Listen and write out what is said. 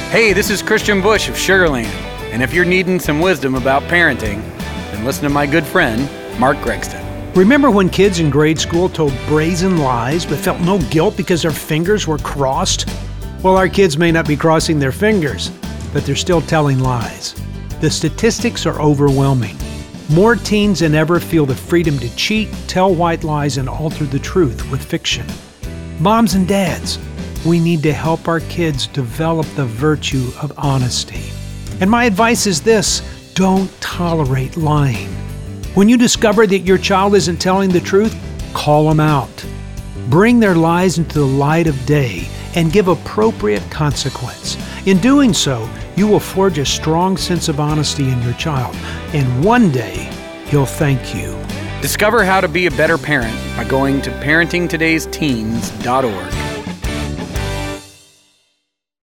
Hey, this is Christian Bush of Sugarland, and if you're needing some wisdom about parenting, then listen to my good friend, Mark Gregston. Remember when kids in grade school told brazen lies but felt no guilt because their fingers were crossed? Well, our kids may not be crossing their fingers, but they're still telling lies. The statistics are overwhelming. More teens than ever feel the freedom to cheat, tell white lies, and alter the truth with fiction. Moms and dads, we need to help our kids develop the virtue of honesty. And my advice is this: don't tolerate lying. When you discover that your child isn't telling the truth, call them out. Bring their lies into the light of day and give appropriate consequence. In doing so, you will forge a strong sense of honesty in your child, and one day he'll thank you. Discover how to be a better parent by going to parentingtodaysteens.org.